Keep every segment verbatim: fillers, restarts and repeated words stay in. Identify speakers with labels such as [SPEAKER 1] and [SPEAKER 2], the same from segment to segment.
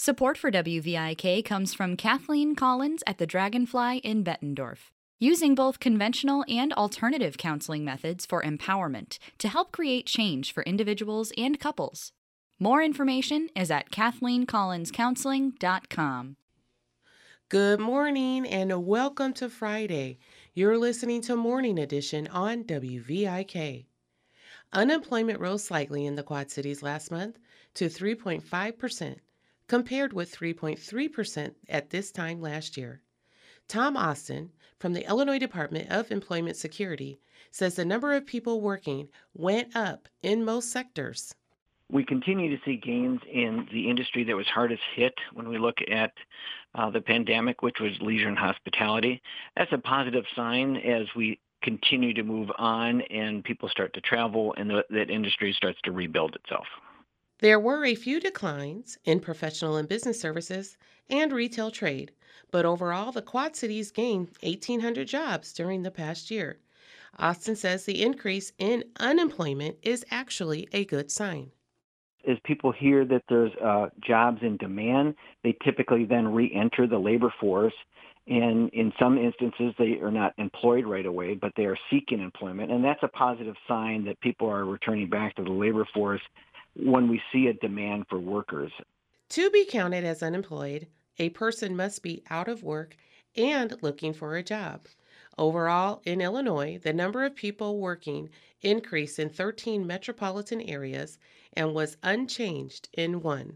[SPEAKER 1] Support for W V I K comes from Kathleen Collins at the Dragonfly in Bettendorf, using both conventional and alternative counseling methods for empowerment to help create change for individuals and couples. More information is at kathleen collins counseling dot com.
[SPEAKER 2] Good morning and welcome to Friday. You're listening to Morning Edition on W V I K. Unemployment rose slightly in the Quad Cities last month to three point five percent, compared with three point three percent at this time last year. Tom Austin from the Illinois Department of Employment Security says the number of people working went up in most sectors.
[SPEAKER 3] We continue to see gains in the industry that was hardest hit when we look at uh, the pandemic, which was leisure and hospitality. That's a positive sign as we continue to move on and people start to travel and the, that industry starts to rebuild itself.
[SPEAKER 2] There were a few declines in professional and business services and retail trade, but overall the Quad Cities gained eighteen hundred jobs during the past year. Austin says the increase in unemployment is actually a good sign.
[SPEAKER 3] As people hear that there's uh, jobs in demand, they typically then re-enter the labor force. And in some instances, they are not employed right away, but they are seeking employment. And that's a positive sign that people are returning back to the labor force when we see a demand for workers.
[SPEAKER 2] To be counted as unemployed, a person must be out of work and looking for a job. Overall, in Illinois, the number of people working increased in thirteen metropolitan areas and was unchanged in one.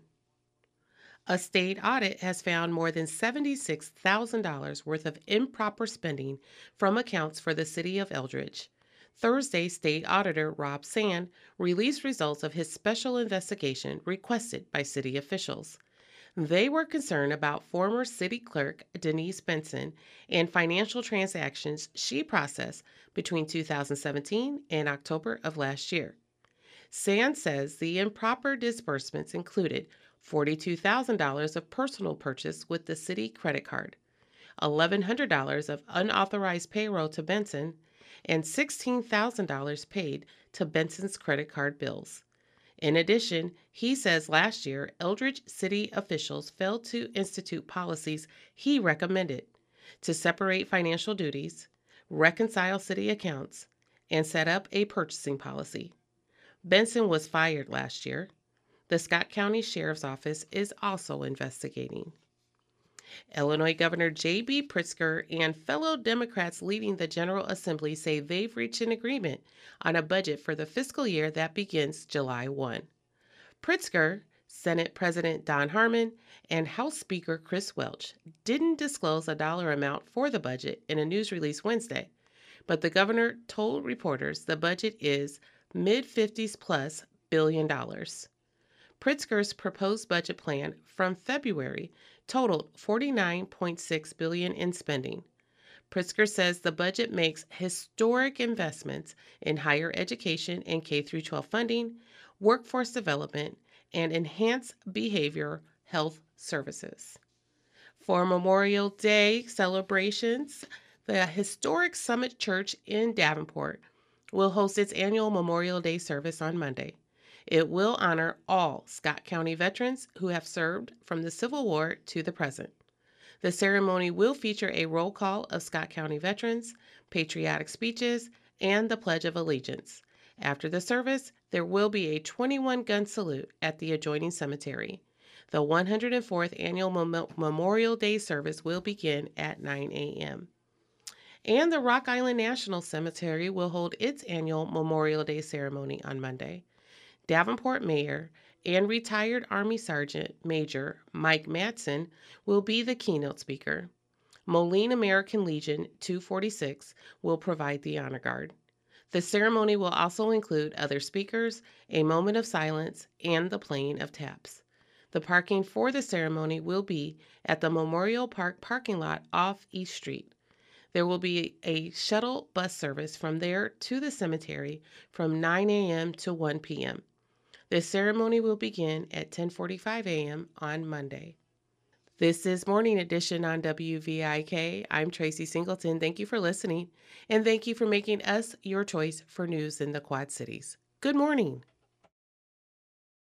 [SPEAKER 2] A state audit has found more than seventy-six thousand dollars worth of improper spending from accounts for the city of Eldridge. Thursday, State Auditor Rob Sand released results of his special investigation requested by city officials. They were concerned about former city clerk Denise Benson and financial transactions she processed between two thousand seventeen and October of last year. Sand says the improper disbursements included forty-two thousand dollars of personal purchase with the city credit card, eleven hundred dollars of unauthorized payroll to Benson, and sixteen thousand dollars paid to Benson's credit card bills. In addition, he says last year, Eldridge city officials failed to institute policies he recommended to separate financial duties, reconcile city accounts, and set up a purchasing policy. Benson was fired last year. The Scott County Sheriff's Office is also investigating. Illinois Governor J B Pritzker and fellow Democrats leading the General Assembly say they've reached an agreement on a budget for the fiscal year that begins July first. Pritzker, Senate President Don Harmon, and House Speaker Chris Welch didn't disclose a dollar amount for the budget in a news release Wednesday, but the governor told reporters the budget is mid-fifties plus billion dollars. Pritzker's proposed budget plan from February totaled forty-nine point six billion dollars in spending. Pritzker says the budget makes historic investments in higher education and K through twelve funding, workforce development, and enhanced behavioral health services. For Memorial Day celebrations, the historic Summit Church in Davenport will host its annual Memorial Day service on Monday. It will honor all Scott County veterans who have served from the Civil War to the present. The ceremony will feature a roll call of Scott County veterans, patriotic speeches, and the Pledge of Allegiance. After the service, there will be a twenty-one gun salute at the adjoining cemetery. The one hundred fourth Annual Mem- Memorial Day service will begin at nine a.m. And the Rock Island National Cemetery will hold its annual Memorial Day ceremony on Monday. Davenport Mayor and retired Army Sergeant Major Mike Matson will be the keynote speaker. Moline American Legion two forty-six will provide the honor guard. The ceremony will also include other speakers, a moment of silence, and the playing of taps. The parking for the ceremony will be at the Memorial Park parking lot off East Street. There will be a shuttle bus service from there to the cemetery from nine a.m. to one p.m. The ceremony will begin at ten forty-five a.m. on Monday. This is Morning Edition on W V I K. I'm Tracy Singleton. Thank you for listening, and thank you for making us your choice for news in the Quad Cities. Good morning.